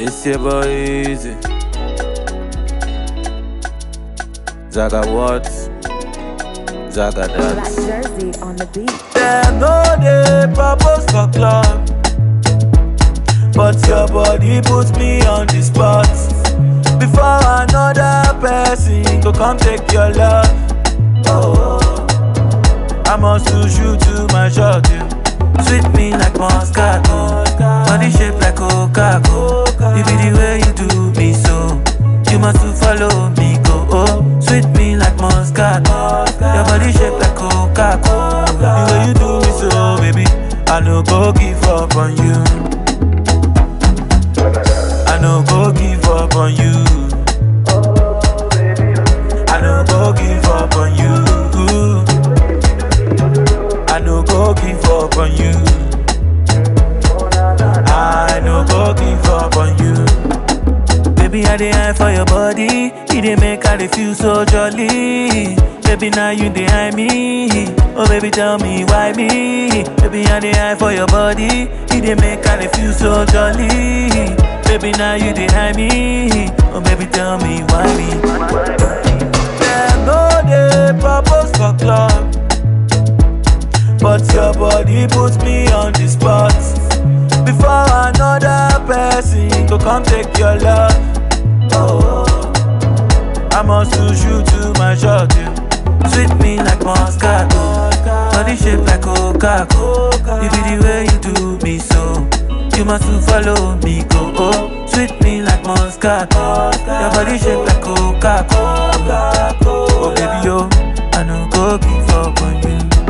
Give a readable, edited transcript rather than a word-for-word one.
It's your boy Easy. Zaga what? Zaga Black dance. Jersey on the beat. Them no dey propose for club, but your body puts me on the spot. Before another person go come take your love. Oh, I must lose you to my shot, you. Sweet me like Moscato, body shape like Coca-Cola. You be the way you do me so, you must to follow me go. Oh, sweet me like Moscato, your body shape like Coca-Cola. The way you do me so, baby, I no go give up on you. I no go give up on you. I no go give up on you. I no go give up on you. I no go give up on you. Baby, I dey eye for your body. You dey make I dey feel so jolly. Baby, now you dey eye me. Oh, baby, tell me why me. Baby, I dey eye for your body. You dey make I dey feel so jolly. Baby, now you dey eye me. Oh, baby, tell me why me. Them no dey propose for club, but your body puts me on the spot. Before another person go come take your love. Oh, I must lose you to my shot, you. Sweet me like Moscato, body shape like Coca-Cola. You be the way you do me so, you must to follow me go. Oh, sweet me like Moscato, your body shape like Coca-Cola. Oh baby yo, I no go give up on you.